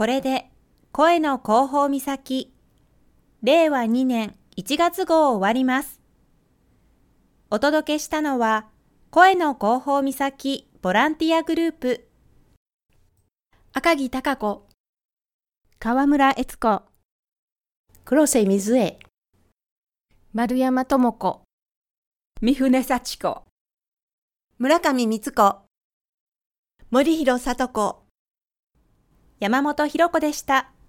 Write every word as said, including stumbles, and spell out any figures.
これで声の広報岬れいわにねんいちがつ号を終わります。お届けしたのは声の広報岬ボランティアグループ赤木貴子、 川村悦子、 黒瀬水江、 丸山智子、 三船幸子、 村上光子、森弘聡子、 山本博子でした。